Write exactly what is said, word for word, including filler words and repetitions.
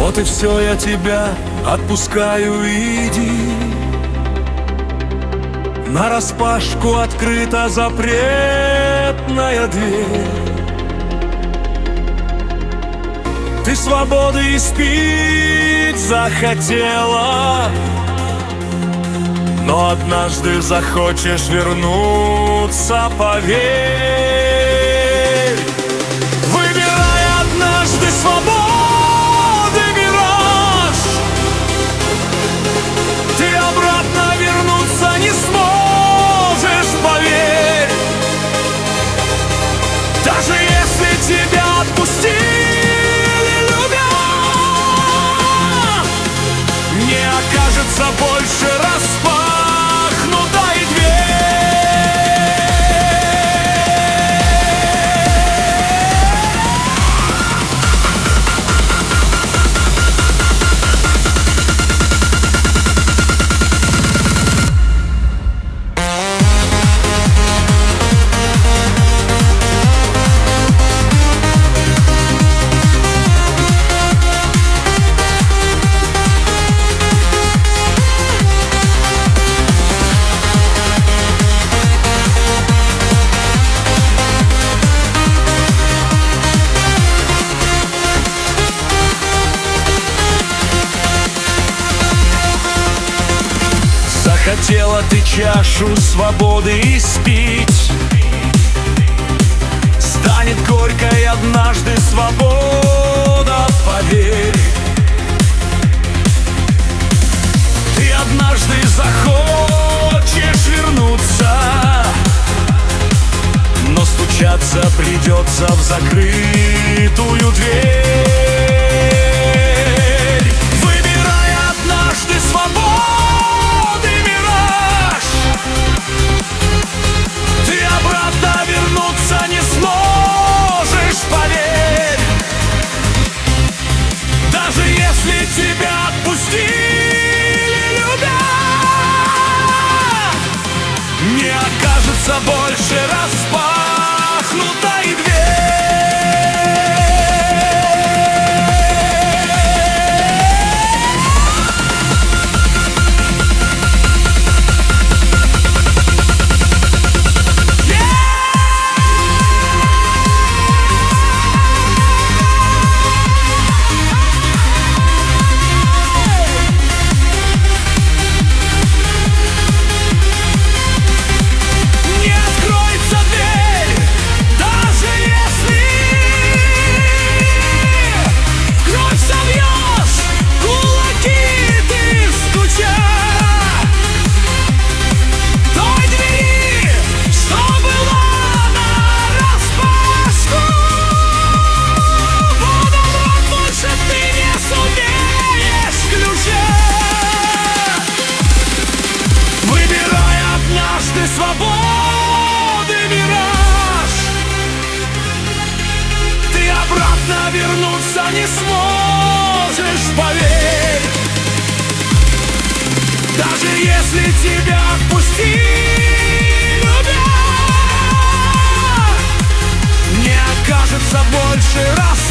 Вот и все, я тебя отпускаю, иди. Нараспашку открыта запретная дверь. Ты свободы испить захотела, но однажды захочешь вернуться, поверь. Выбирай однажды свободы мираж, ты обратно вернуться не сможешь, поверь. Даже если тебя отпустили, любя, не окажется больше распахнутой Хотела ты чашу свободы испить, станет горькой однажды свобода, поверь. Ты однажды захочешь вернуться, но стучаться придется в закрытую дверь. Выбирай однажды свободу, не сможешь, поверь. Даже если тебя отпустили, любя, не окажется больше распахнутой дверь. Свободы мираж, ты обратно вернуться не сможешь, поверь. Даже если тебя отпустили, любя, не окажется больше раз